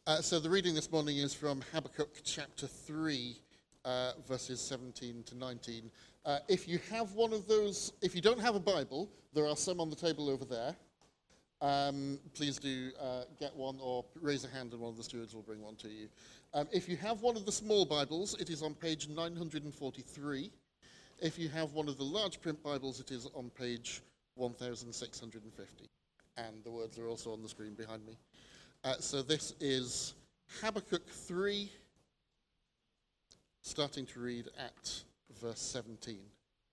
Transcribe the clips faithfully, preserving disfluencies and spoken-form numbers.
Uh, so the reading this morning is from Habakkuk chapter three, uh, verses seventeen to nineteen. Uh, if you have one of those, if you don't have a Bible, there are some on the table over there. Um, please do uh, get one or raise a hand and one of the stewards will bring one to you. Um, if you have one of the small Bibles, it is on page nine hundred forty-three. If you have one of the large print Bibles, it is on page one thousand six hundred fifty. And the words are also on the screen behind me. Uh, so this is Habakkuk three, starting to read at verse seventeen.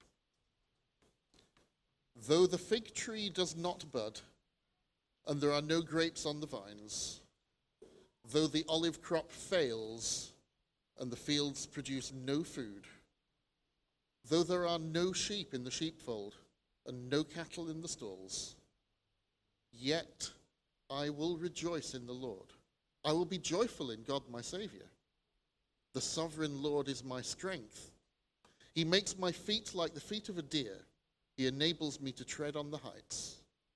Though the fig tree does not bud, and there are no grapes on the vines, though the olive crop fails, and the fields produce no food, though there are no sheep in the sheepfold, and no cattle in the stalls, yet I will rejoice in the Lord. I will be joyful in God my Saviour. The sovereign Lord is my strength. He makes my feet like the feet of a deer. He enables me to tread on the heights.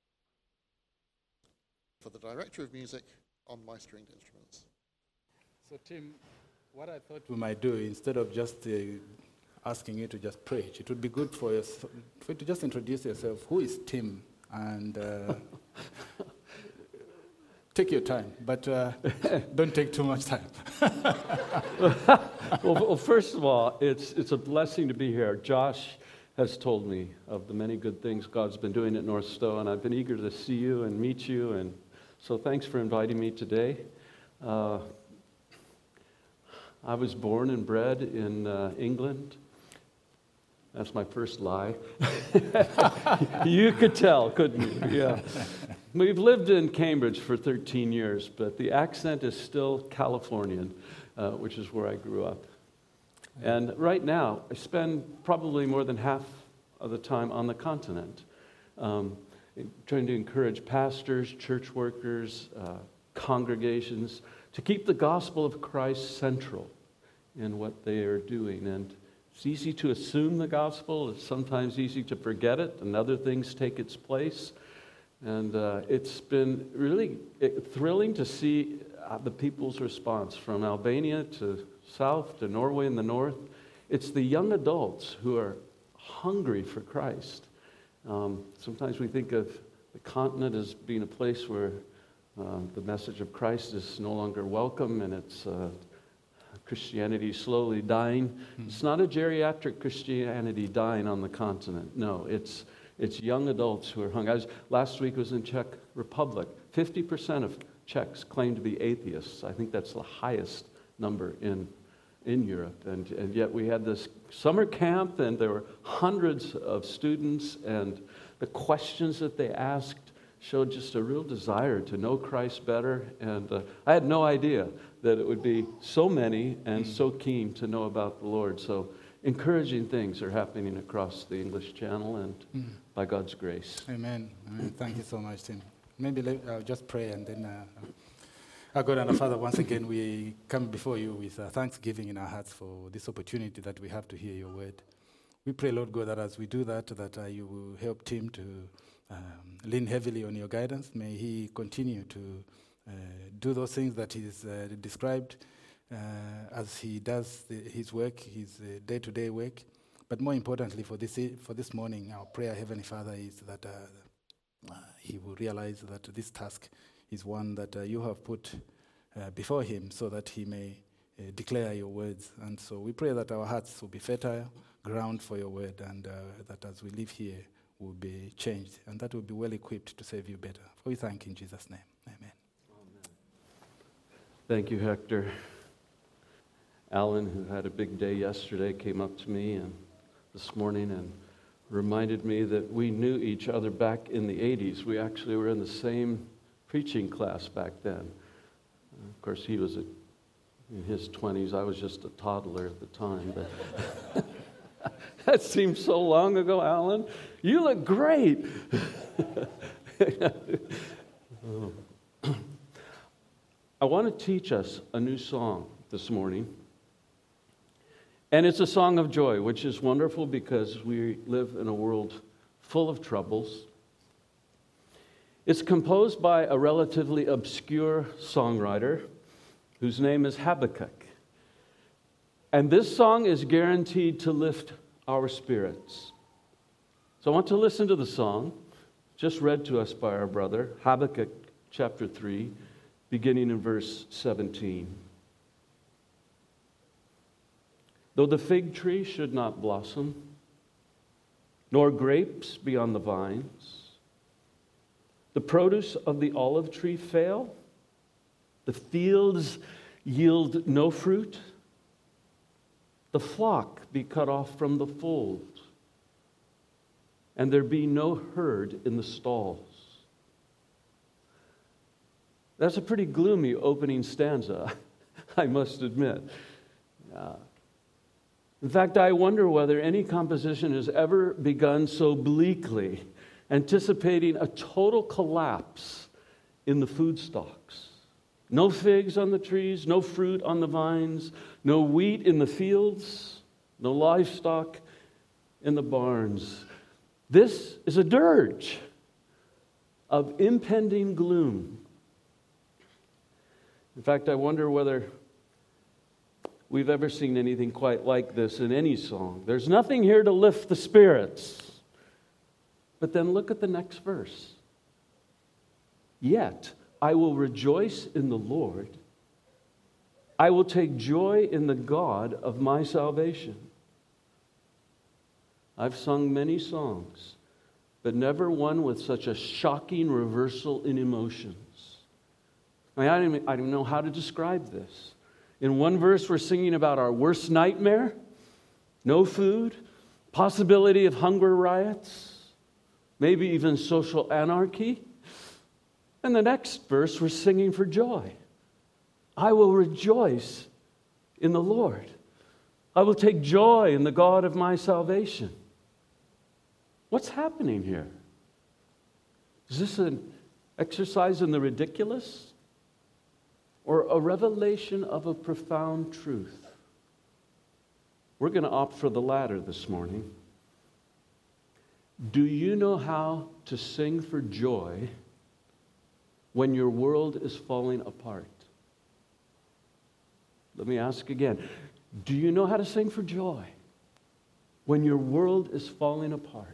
For the director of music, on my stringed instruments. So Tim, what I thought we might do, instead of just uh, asking you to just preach, it would be good for, us, for you to just introduce yourself. Who is Tim? And uh, take your time, but uh, don't take too much time. well, well, first of all, it's it's a blessing to be here. Josh has told me of the many good things God's been doing at North Stowe, and I've been eager to see you and meet you, and so thanks for inviting me today. Uh, I was born and bred in uh, England. That's my first lie. You could tell, couldn't you? Yeah. We've lived in Cambridge for thirteen years, but the accent is still Californian, uh, which is where I grew up. And right now, I spend probably more than half of the time on the continent, um, trying to encourage pastors, church workers, uh, congregations to keep the gospel of Christ central in what they are doing. And it's easy to assume the gospel. It's sometimes easy to forget it, and other things take its place. And uh, it's been really thrilling to see uh, the people's response from Albania to south to Norway in the north. It's the young adults who are hungry for Christ. Um, sometimes we think of the continent as being a place where uh, the message of Christ is no longer welcome, and it's uh, Christianity slowly dying. Mm-hmm. It's not a geriatric Christianity dying on the continent. No, it's it's young adults who are hungry. I was, last week was in Czech Republic. fifty percent of Czechs claim to be atheists. I think that's the highest number in in Europe. And, and yet we had this summer camp, and there were hundreds of students, and the questions that they asked showed just a real desire to know Christ better. And uh, I had no idea that it would be so many and so keen to know about the Lord. So encouraging things are happening across the English Channel, and mm. by God's grace. Amen. Amen. Thank you so much, Tim. Maybe let, I'll just pray, and then uh, our God and our Father, once again, we come before you with uh, thanksgiving in our hearts for this opportunity that we have to hear your word. We pray, Lord God, that as we do that, that uh, you will help Tim to um, lean heavily on your guidance. May he continue to uh, do those things that he's uh, described uh, as he does the, his work, his uh, day-to-day work. But more importantly, for this for this morning, our prayer, Heavenly Father, is that uh, uh, he will realize that this task is one that uh, you have put uh, before him, so that he may uh, declare your words. And so we pray that our hearts will be fertile ground for your word, and uh, that as we live here, we'll be changed, and that we'll be well equipped to serve you better. For we thank in Jesus' name. Amen. Amen. Thank you, Hector. Alan, who had a big day yesterday, came up to me and this morning and reminded me that we knew each other back in the eighties. We actually were in the same preaching class back then. Uh, of course, he was a, in his twenties. I was just a toddler at the time. But that seems so long ago, Alan. You look great. I want to teach us a new song this morning. And it's a song of joy, which is wonderful because we live in a world full of troubles. It's composed by a relatively obscure songwriter whose name is Habakkuk. And this song is guaranteed to lift our spirits. So I want to listen to the song, just read to us by our brother, Habakkuk chapter three, beginning in verse seventeen. Though the fig tree should not blossom, nor grapes be on the vines, the produce of the olive tree fail, the fields yield no fruit, the flock be cut off from the fold, and there be no herd in the stalls. That's a pretty gloomy opening stanza, I must admit. Uh, in fact, I wonder whether any composition has ever begun so bleakly, anticipating a total collapse in the food stocks. No figs on the trees, no fruit on the vines, no wheat in the fields, no livestock in the barns. This is a dirge of impending gloom. In fact, I wonder whether we've ever seen anything quite like this in any song. There's nothing here to lift the spirits. But then look at the next verse. Yet I will rejoice in the Lord. I will take joy in the God of my salvation. I've sung many songs, but never one with such a shocking reversal in emotions. I mean, I don't even, I don't know how to describe this. In one verse, we're singing about our worst nightmare, no food, possibility of hunger riots, maybe even social anarchy. And the next verse, we're singing for joy. I will rejoice in the Lord. I will take joy in the God of my salvation. What's happening here? Is this an exercise in the ridiculous? Or a revelation of a profound truth? We're going to opt for the latter this morning. Do you know how to sing for joy when your world is falling apart? Let me ask again. Do you know how to sing for joy when your world is falling apart?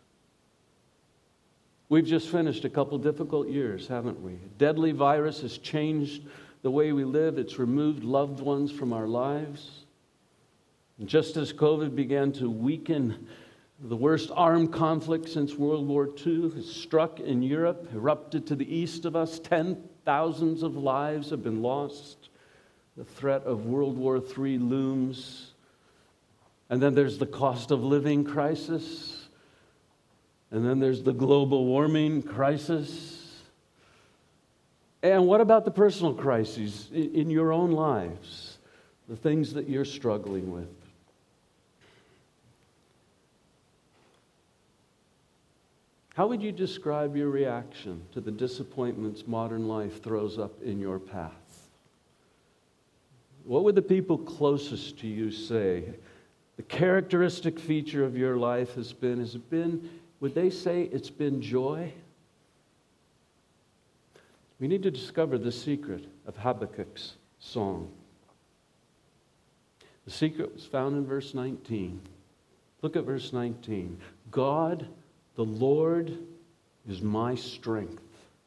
We've just finished a couple difficult years, haven't we? A deadly virus has changed the way we live. It's removed loved ones from our lives. And just as COVID began to weaken, the worst armed conflict since World War Two has struck in Europe, erupted to the east of us. Ten thousands of lives have been lost. The threat of World War Three looms. And then there's the cost of living crisis. And then there's the global warming crisis. And what about the personal crises in your own lives? The things that you're struggling with? How would you describe your reaction to the disappointments modern life throws up in your path? What would the people closest to you say? The characteristic feature of your life has been, has it been, would they say it's been joy? We need to discover the secret of Habakkuk's song. The secret was found in verse nineteen. Look at verse nineteen. God, the Lord, is my strength.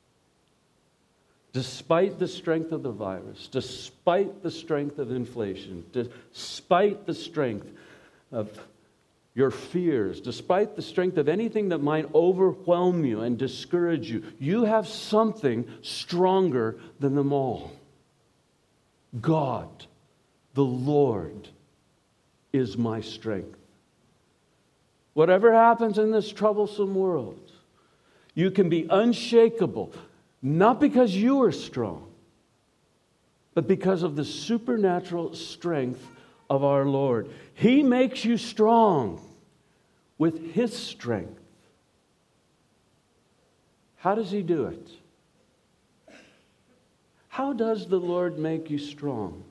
Despite the strength of the virus, despite the strength of inflation, despite the strength of your fears, despite the strength of anything that might overwhelm you and discourage you, you have something stronger than them all. God, the Lord, is my strength. Whatever happens in this troublesome world, you can be unshakable, not because you are strong, but because of the supernatural strength of our Lord. He makes you strong with His strength. How does He do it? How does the Lord make you strong?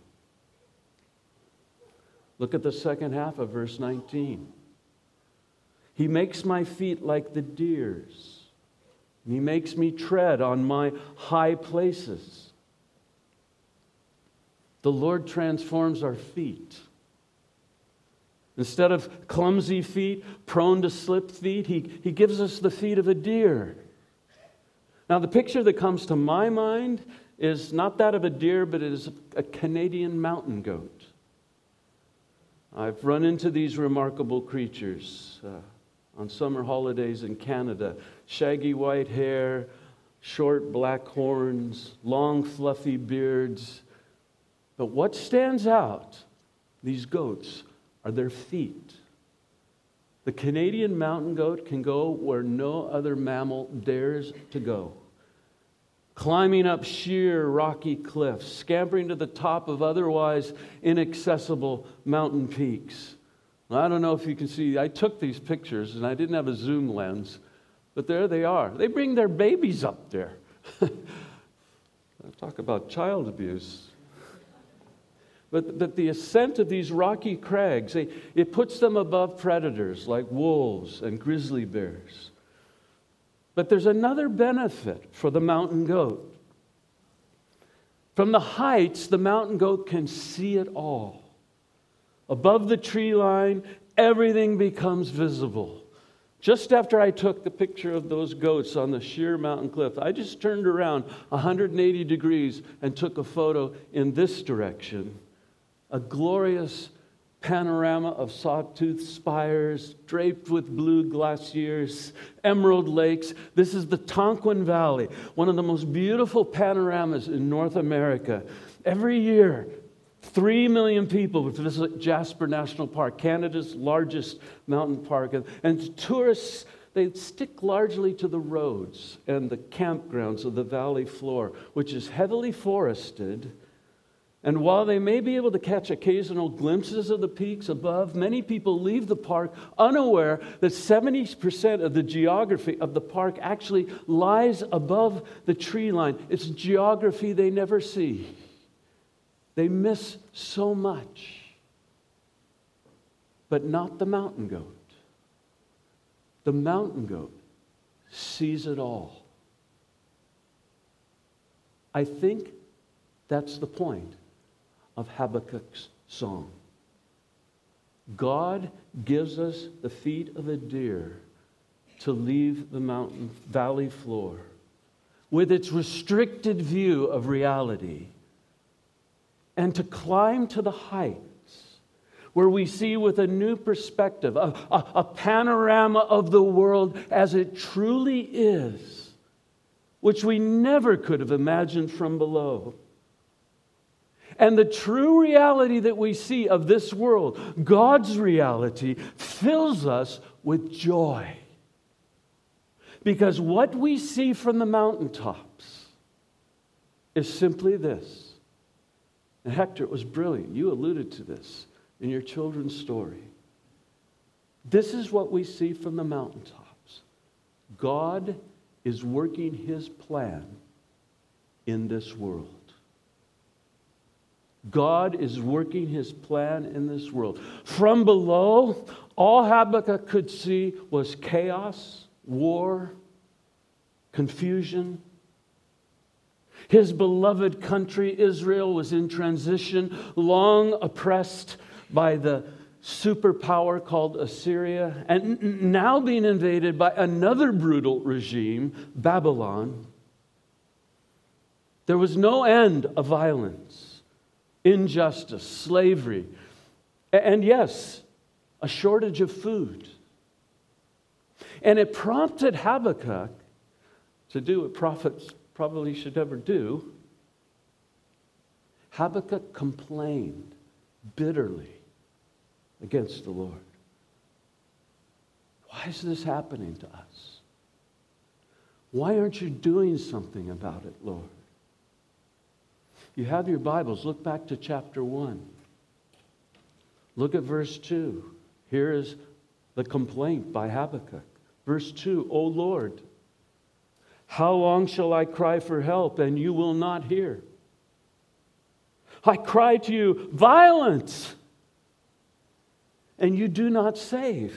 Look at the second half of verse nineteen. He makes my feet like the deer's, and He makes me tread on my high places. the Lord transforms our feet. Instead of clumsy feet, prone to slip feet, he, he gives us the feet of a deer. Now, the picture that comes to my mind is not that of a deer, but it is a Canadian mountain goat. I've run into these remarkable creatures uh, on summer holidays in Canada. Shaggy white hair, short black horns, long fluffy beards. But what stands out, these goats, are their feet. The Canadian mountain goat can go where no other mammal dares to go. Climbing up sheer rocky cliffs, scampering to the top of otherwise inaccessible mountain peaks. Now, I don't know if you can see, I took these pictures and I didn't have a zoom lens, but there they are. They bring their babies up there. Talk about child abuse. But, but the ascent of these rocky crags, they, it puts them above predators like wolves and grizzly bears. But there's another benefit for the mountain goat. From the heights, the mountain goat can see it all. Above the tree line, everything becomes visible. Just after I took the picture of those goats on the sheer mountain cliff, I just turned around one hundred eighty degrees and took a photo in this direction. A glorious panorama of sawtooth spires, draped with blue glaciers, emerald lakes. This is the Tonquin Valley, one of the most beautiful panoramas in North America. Every year, three million people visit Jasper National Park, Canada's largest mountain park. And tourists, they stick largely to the roads and the campgrounds of the valley floor, which is heavily forested. And while they may be able to catch occasional glimpses of the peaks above, many people leave the park unaware that seventy percent of the geography of the park actually lies above the tree line. It's geography they never see. They miss so much. But not the mountain goat. The mountain goat sees it all. I think that's the point of Habakkuk's song. God gives us the feet of a deer to leave the mountain valley floor with its restricted view of reality and to climb to the heights where we see with a new perspective, a, a, a panorama of the world as it truly is, which we never could have imagined from below. And the true reality that we see of this world, God's reality, fills us with joy. Because what we see from the mountaintops is simply this. And Hector, it was brilliant. You alluded to this in your children's story. This is what we see from the mountaintops. God is working His plan in this world. God is working His plan in this world. From below, all Habakkuk could see was chaos, war, confusion. His beloved country, Israel, was in transition, long oppressed by the superpower called Assyria, and now being invaded by another brutal regime, Babylon. There was no end of violence, injustice, slavery, and yes, a shortage of food. And it prompted Habakkuk to do what prophets probably should never do. Habakkuk complained bitterly against the Lord. Why is this happening to us? Why aren't you doing something about it, Lord? You have your Bibles. Look back to chapter one. Look at verse two. Here is the complaint by Habakkuk. Verse two, O Lord, how long shall I cry for help and you will not hear? I cry to you, violence, and you do not save.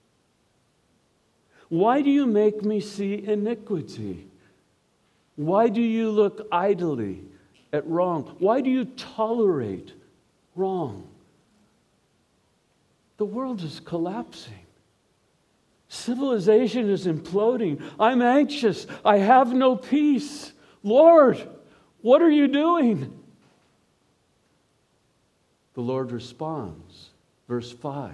Why do you make me see iniquity? Why do you look idly at wrong? Why do you tolerate wrong? The world is collapsing. Civilization is imploding. I'm anxious. I have no peace. Lord, what are you doing? The Lord responds. Verse five.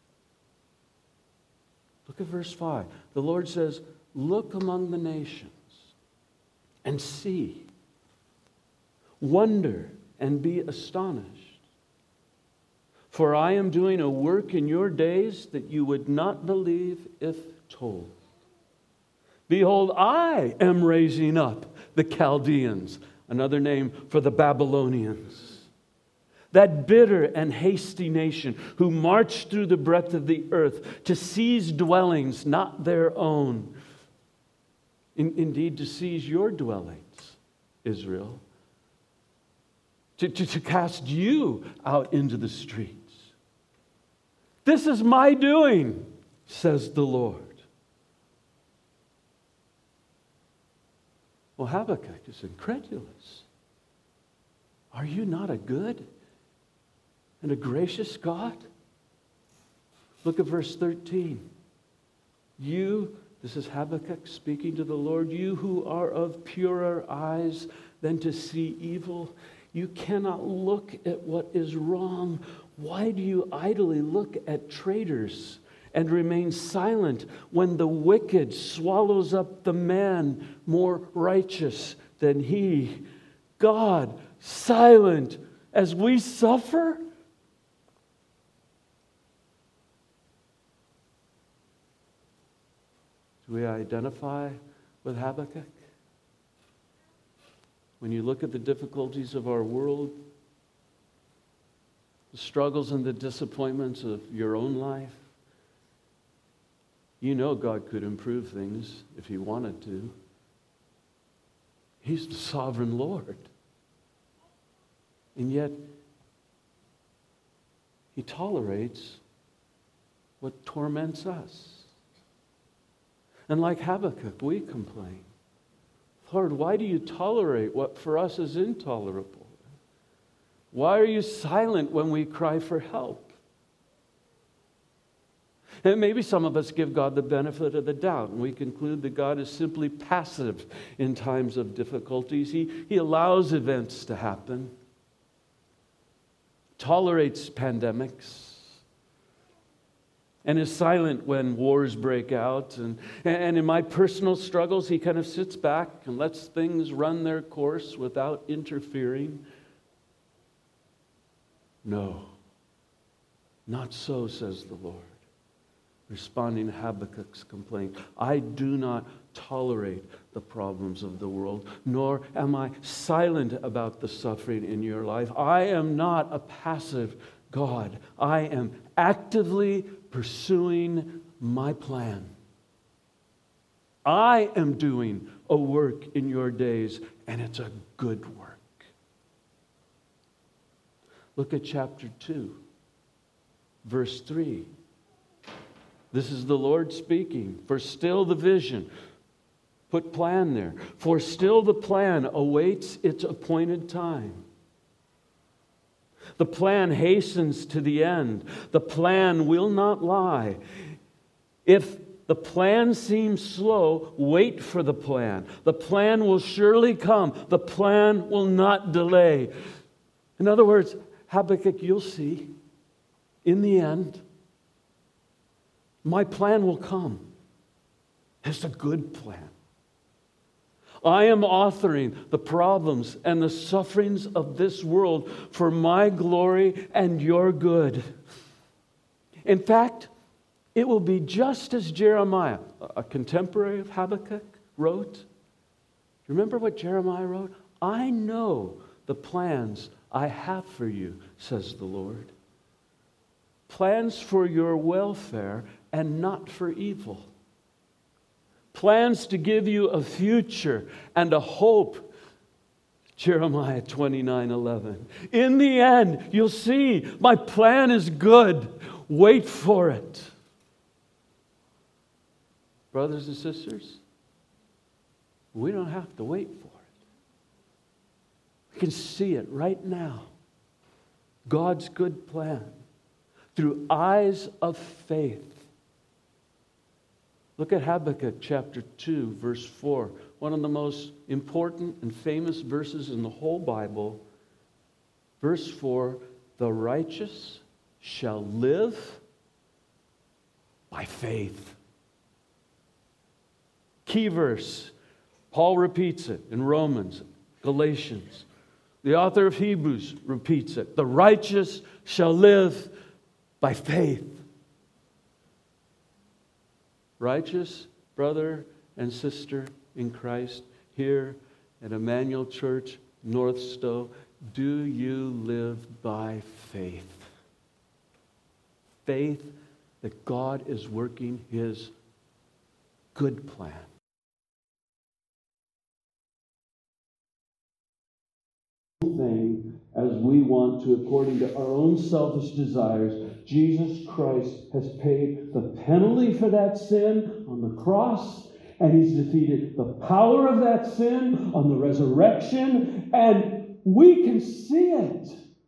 Look at verse five. The Lord says, look among the nations and see. Wonder and be astonished. For I am doing a work in your days that you would not believe if told. Behold, I am raising up the Chaldeans, another name for the Babylonians, that bitter and hasty nation who marched through the breadth of the earth to seize dwellings not their own. In, indeed, to seize your dwellings, Israel. To, to, to cast you out into the streets. This is my doing, says the Lord. Well, Habakkuk is incredulous. Are you not a good and a gracious God? Look at verse thirteen. You, this is Habakkuk speaking to the Lord, you who are of purer eyes than to see evil, you cannot look at what is wrong. Why do you idly look at traitors and remain silent when the wicked swallows up the man more righteous than he? God, silent as we suffer? Do we identify with Habakkuk? When you look at the difficulties of our world, the struggles and the disappointments of your own life, you know God could improve things if He wanted to. He's the sovereign Lord. And yet, He tolerates what torments us. And like Habakkuk, we complain. Lord, why do you tolerate what for us is intolerable? Why are you silent when we cry for help? And maybe some of us give God the benefit of the doubt, and we conclude that God is simply passive in times of difficulties. He, he allows events to happen, tolerates pandemics, and is silent when wars break out. And, and in my personal struggles, He kind of sits back and lets things run their course without interfering. No, not so, says the Lord, responding to Habakkuk's complaint. I do not tolerate the problems of the world, nor am I silent about the suffering in your life. I am not a passive God. I am actively pursuing my plan. I am doing a work in your days, and it's a good work. Look at chapter two, verse three. This is the Lord speaking. For still the vision, put plan there. For still the plan awaits its appointed time. The plan hastens to the end. The plan will not lie. If the plan seems slow, wait for the plan. The plan will surely come. The plan will not delay. In other words, Habakkuk, you'll see, in the end, my plan will come. It's a good plan. I am authoring the problems and the sufferings of this world for my glory and your good. In fact, it will be just as Jeremiah, a contemporary of Habakkuk, wrote. You remember what Jeremiah wrote? I know the plans I have for you, says the Lord. Plans for your welfare and not for evil. Plans to give you a future and a hope. Jeremiah twenty-nine eleven. In the end, you'll see my plan is good. Wait for it. Brothers and sisters, we don't have to wait for it. We can see it right now. God's good plan through eyes of faith. Look at Habakkuk chapter two, verse four. One of the most important and famous verses in the whole Bible. Verse four, the righteous shall live by faith. Key verse. Paul repeats it in Romans, Galatians. The author of Hebrews repeats it. The righteous shall live by faith. Righteous brother and sister in Christ here at Emmanuel Church, North Stowe, do you live by faith? Faith that God is working His good plan. Thing as we want to, according to our own selfish desires. Jesus Christ has paid the penalty for that sin on the cross, and He's defeated the power of that sin on the resurrection, and we can see it.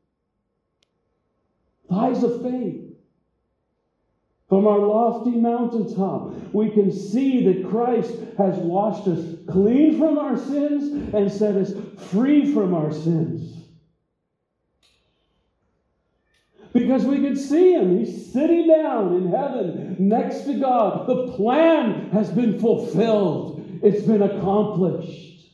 Eyes of faith. From our lofty mountaintop, we can see that Christ has washed us clean from our sins and set us free from our sins. Because we could see Him. He's sitting down in heaven next to God. The plan has been fulfilled. It's been accomplished.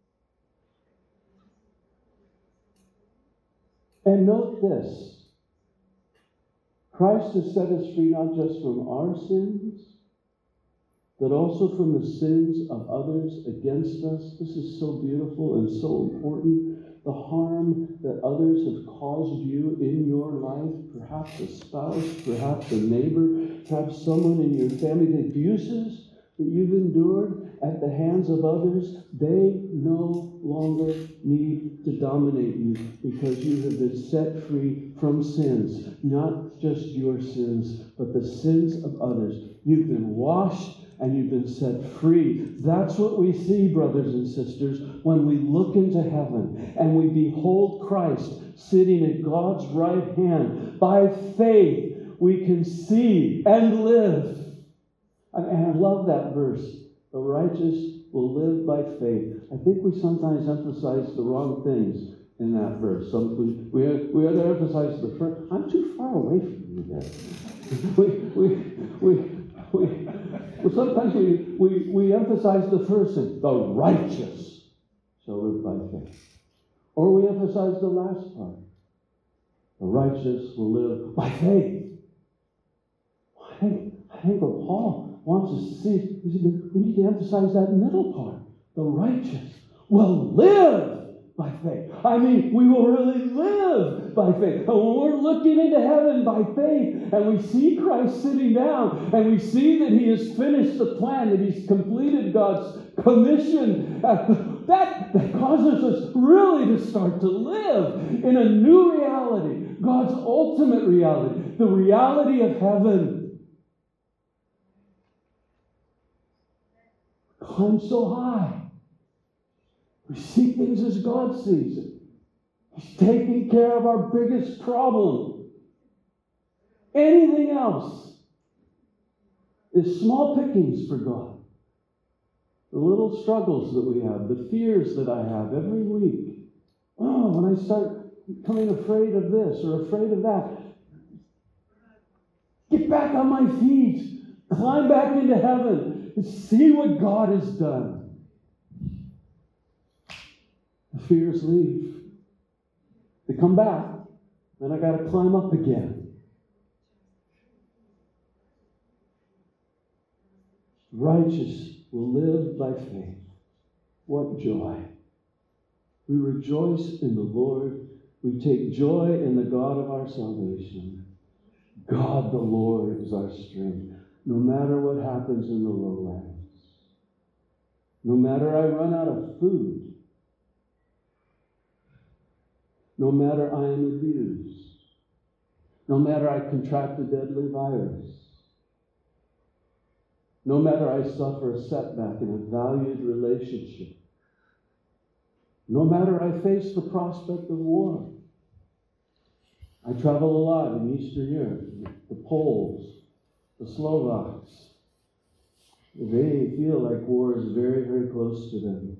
And note this. Christ has set us free not just from our sins, but also from the sins of others against us. This is so beautiful and so important. The harm that others have caused you in your life, perhaps a spouse, perhaps a neighbor, perhaps someone in your family, the abuses that you've endured at the hands of others, they no longer need to dominate you because you have been set free from sins. Not just your sins, but the sins of others. You've been washed and you've been set free. That's what we see, brothers and sisters, when we look into heaven and we behold Christ sitting at God's right hand. By faith, we can see and live. And I love that verse. The righteous will live by faith. I think we sometimes emphasize the wrong things in that verse. Some, we, we, we either emphasize the first. I'm too far away from you there. we, we, we, we, we, sometimes we, we, we emphasize the first thing. The righteous shall live by faith. Or we emphasize the last part. The righteous will live by faith. I think, I think what Paul wants us to see is we need to emphasize that middle part. The righteous will live by faith. I mean, we will really live by faith. And when we're looking into heaven by faith and we see Christ sitting down and we see that He has finished the plan, that He's completed God's commission, uh, that, that causes us really to start to live in a new reality, God's ultimate reality, the reality of heaven. Climb so high. We see things as God sees it. He's taking care of our biggest problem. Anything else is small pickings for God. The little struggles that we have, the fears that I have every week. Oh, when I start becoming afraid of this or afraid of that, get back on my feet. Climb back into heaven and see what God has done. The fears leave. They come back. Then I got to climb up again. Righteous will live by faith. What joy. We rejoice in the Lord. We take joy in the God of our salvation. God the Lord is our strength. No matter what happens in the lowlands. No matter I run out of food. No matter I am abused. No matter I contract a deadly virus. No matter I suffer a setback in a valued relationship. No matter I face the prospect of war. I travel a lot in Eastern Europe, the Poles, the Slovaks. They feel like war is very, very close to them.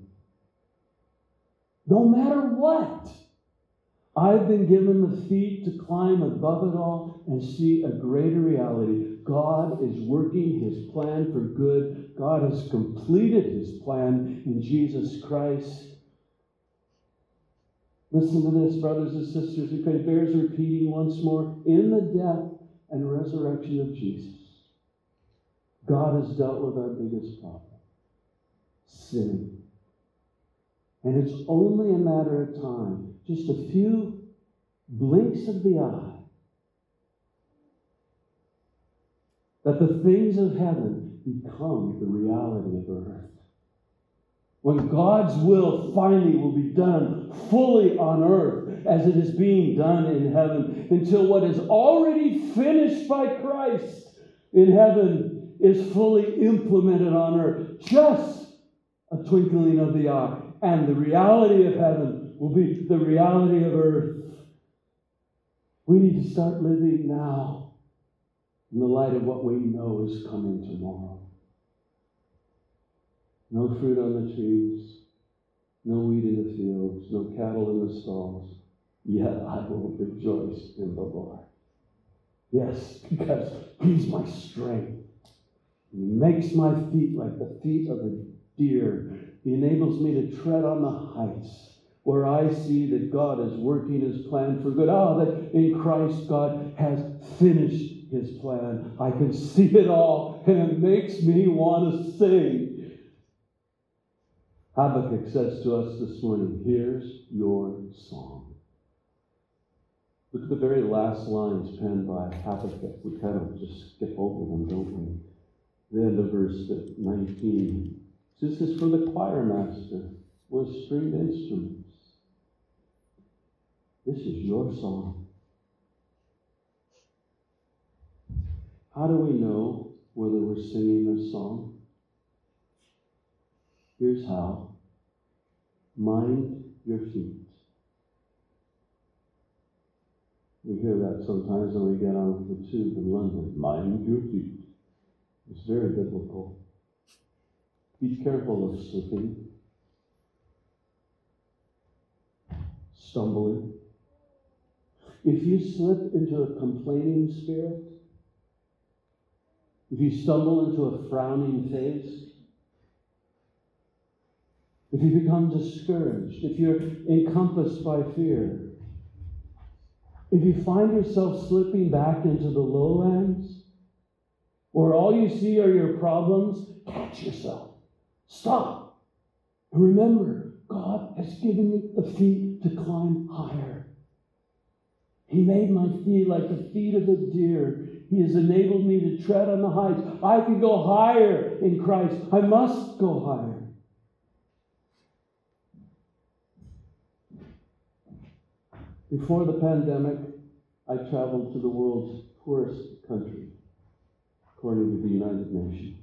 No matter what, I've been given the feet to climb above it all and see a greater reality. God is working His plan for good. God has completed His plan in Jesus Christ. Listen to this, brothers and sisters. It bears repeating once more. In the death and resurrection of Jesus, God has dealt with our biggest problem, sin. And it's only a matter of time, just a few blinks of the eye, that the things of heaven become the reality of earth. When God's will finally will be done fully on earth as it is being done in heaven, until what is already finished by Christ in heaven is fully implemented on earth. Just a twinkling of the eye. And the reality of heaven will be the reality of earth. We need to start living now in the light of what we know is coming tomorrow. No fruit on the trees, no wheat in the fields, no cattle in the stalls. Yet I will rejoice in the Lord. Yes, because He's my strength. He makes my feet like the feet of a deer. He enables me to tread on the heights where I see that God is working His plan for good. Ah, that in Christ God has finished His plan. I can see it all, and it makes me want to sing. Habakkuk says to us this morning, here's your song. Look at the very last lines penned by Habakkuk. We kind of just skip over them, don't we? The end of verse nineteen. This is for the choir master with stringed instruments. This is your song. How do we know whether we're singing this song? Here's how. Mind your feet. We hear that sometimes when we get on the tube in London. Mind your feet. It's very biblical. Be careful of slipping, stumbling. If you slip into a complaining spirit, if you stumble into a frowning face, if you become discouraged, if you're encompassed by fear, if you find yourself slipping back into the lowlands, where all you see are your problems, catch yourself. Stop. And remember, God has given you the feet to climb higher. He made my feet like the feet of a deer. He has enabled me to tread on the heights. I can go higher in Christ. I must go higher. Before the pandemic, I traveled to the world's poorest country, according to the United Nations.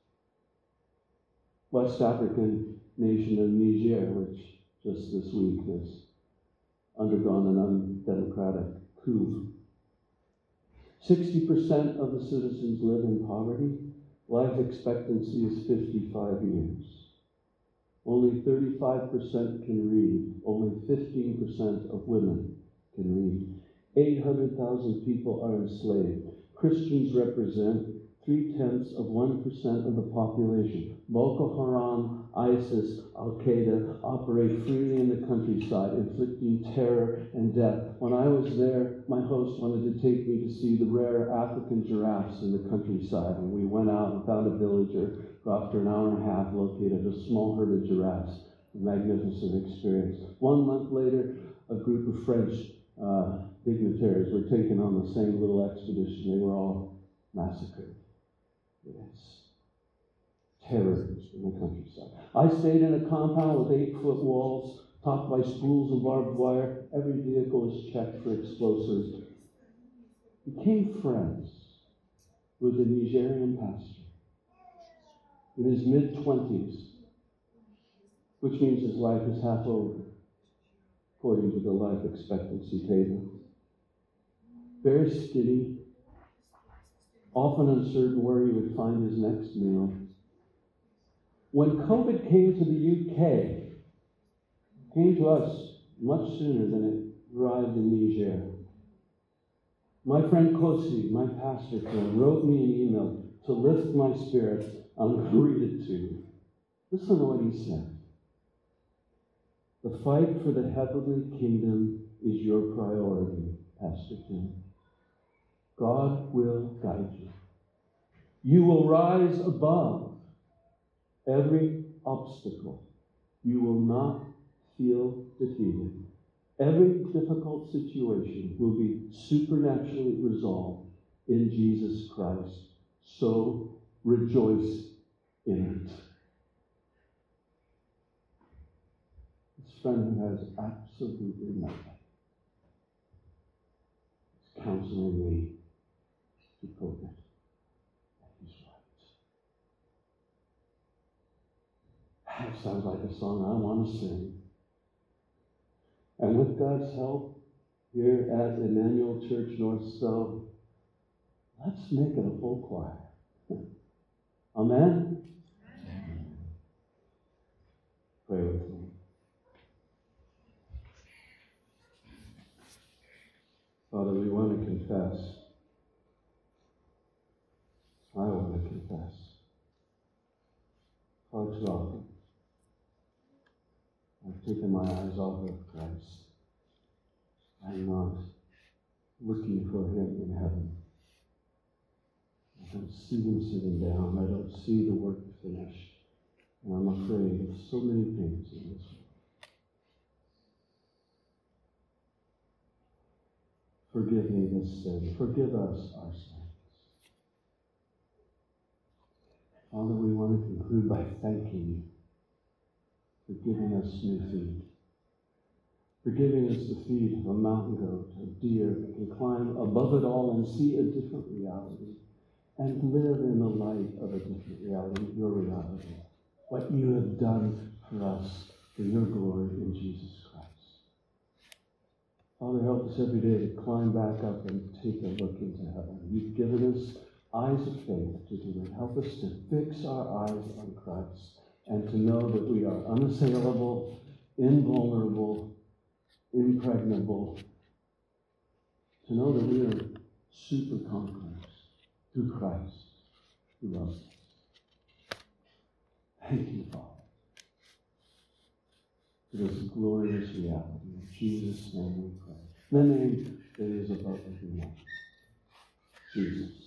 West African nation of Niger, which just this week has undergone an undemocratic coup. sixty percent of the citizens live in poverty. Life expectancy is fifty-five years. Only thirty-five percent can read. Only fifteen percent of women can read. eight hundred thousand people are enslaved. Christians represent three-tenths of one percent of the population. Boko Haram, ISIS, Al-Qaeda operate freely in the countryside, inflicting terror and death. When I was there, my host wanted to take me to see the rare African giraffes in the countryside, and we went out and found a villager who, after an hour and a half, located a small herd of giraffes. A magnificent experience. One month later, a group of French uh, dignitaries were taken on the same little expedition. They were all massacred. Yes. Terror in the countryside. I stayed in a compound with eight-foot walls, topped by spools of barbed wire. Every vehicle was checked for explosives. Became friends with a Nigerian pastor in his mid-twenties, which means his life is half over. according to the life expectancy table. Very skinny, often uncertain where he would find his next meal. When COVID came to the U K, came to us much sooner than it arrived in Niger. My friend Kosi, my pastor friend, wrote me an email to lift my spirits. I'm going to read it to you. Listen to what he said. The fight for the heavenly kingdom is your priority, Pastor Tim. God will guide you. You will rise above every obstacle. You will not feel defeated. Every difficult situation will be supernaturally resolved in Jesus Christ. So rejoice in it. This friend who has absolutely nothing is counseling me to cope it. And he's right. That sounds like a song I want to sing. And with God's help, here at Emmanuel Church North Stowe, let's make it a full choir. Amen? Amen. Pray with me. Father, we want to confess. I want to confess. Far too often, I've taken my eyes off of Christ. I'm not looking for him in heaven. I don't see him sitting down. I don't see the work finished. And I'm afraid of so many things in this world. Forgive me this sin. Forgive us our sins. Father, we want to conclude by thanking you for giving us new feet, for giving us the feet of a mountain goat, a deer that can climb above it all and see a different reality and live in the light of a different reality, your reality, what you have done for us for your glory in Jesus Christ. Father, help us every day to climb back up and take a look into heaven. You've given us eyes of faith to do it. Help us to fix our eyes on Christ and to know that we are unassailable, invulnerable, impregnable. To know that we are super conquerors through Christ who loves us. Thank you, Father, for this glorious reality. In Jesus' name we pray. The name that is above every name. Jesus.